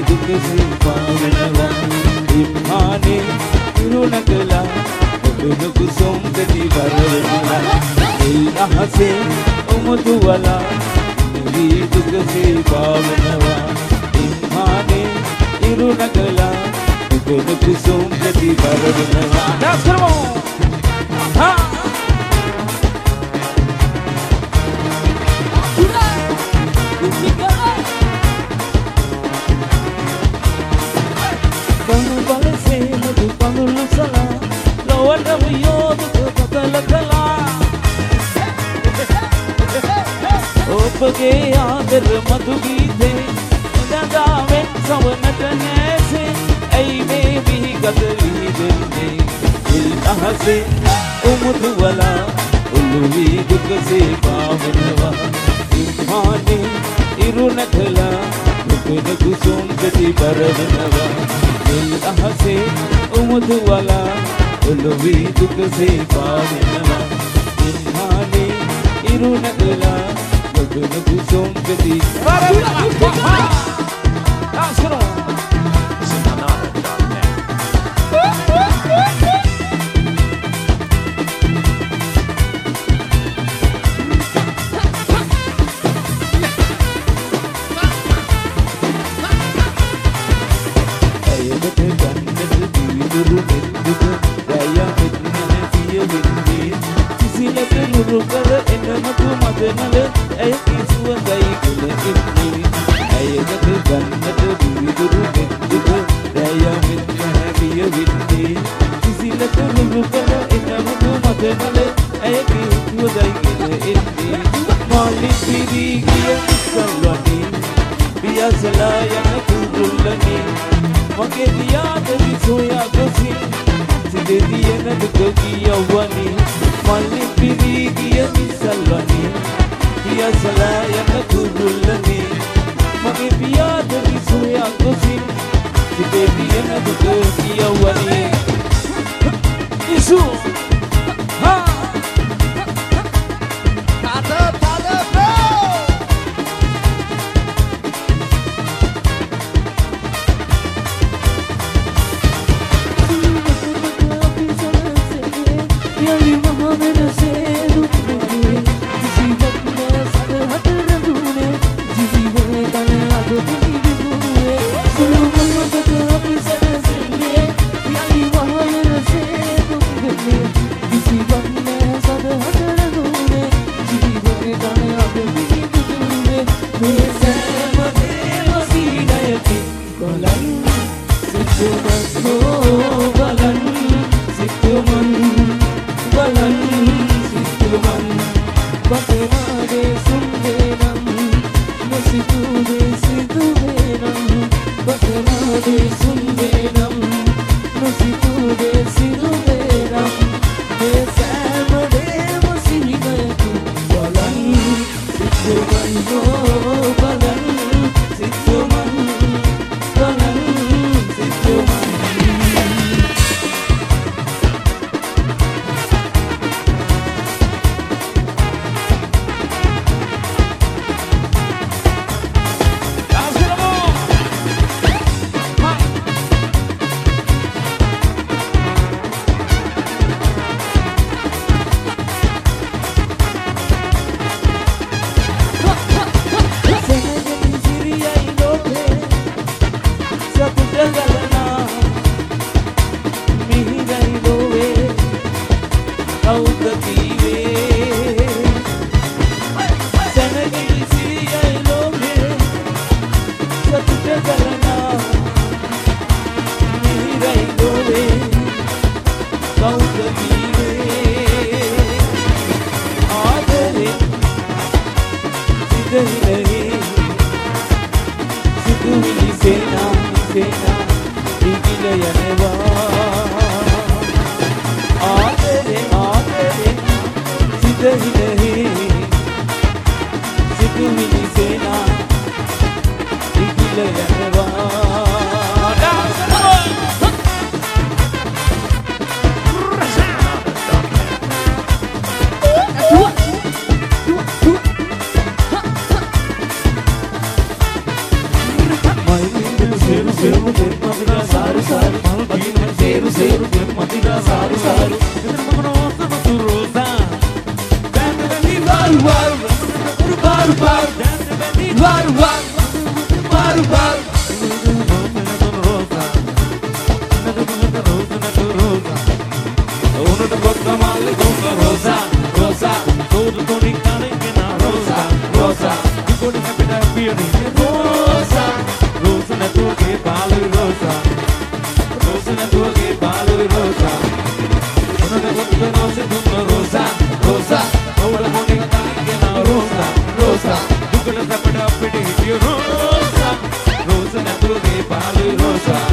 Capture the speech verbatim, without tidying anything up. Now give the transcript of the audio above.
දුකසේ පාවෙනවා ඉම්හානේ ඉරුණකලා ඔබ කුසුම් දෙති වරවලා ඒ අහසේ උමුතු වලා නිවි දුකසේ පාවෙනවා ඉම්හානේ ඉරුණකලා ඔබ කුසුම් දෙති වරවලා dance කරමු ha ඔබගේ ආදර මధు ගීතේ දඳාවෙන් සවනට නැසේ ඇයි මේ විහිගත විහිදෙන්නේ ඉල් අහසේ උමුතු වලා උළුවී දුකසේ පාවෙනවා ඉම්හානේ ඉරුණකලා දුකන කුසුම් දෙති බරවනවා ඉල් අහසේ උමුතු වලා උළුවී දුකසේ පාවෙනවා ඉම්හානේ ඉරුණකලා දුකන කුසුම් දෙති බරවනවා ආසරෝ Saru Matiga Saru Saru Malbina Seru Seru Matiga Saru Saru Matu Rosa Varu Varu Varu Varu Varu Varu Varu Rosa Rosa, Rosa, todo Tony Calingina, Rosa, Rosa, you go to happy that feeling, Rosa, Rosa, na tu ke balu Rosa, Rosa, na tu ke balu Rosa, una na tu ke Rosa, Rosa, Rosa, todo Tony Calingina, Rosa, Rosa, you go to happy that feeling, Rosa, Rosa, na tu ke balu Rosa.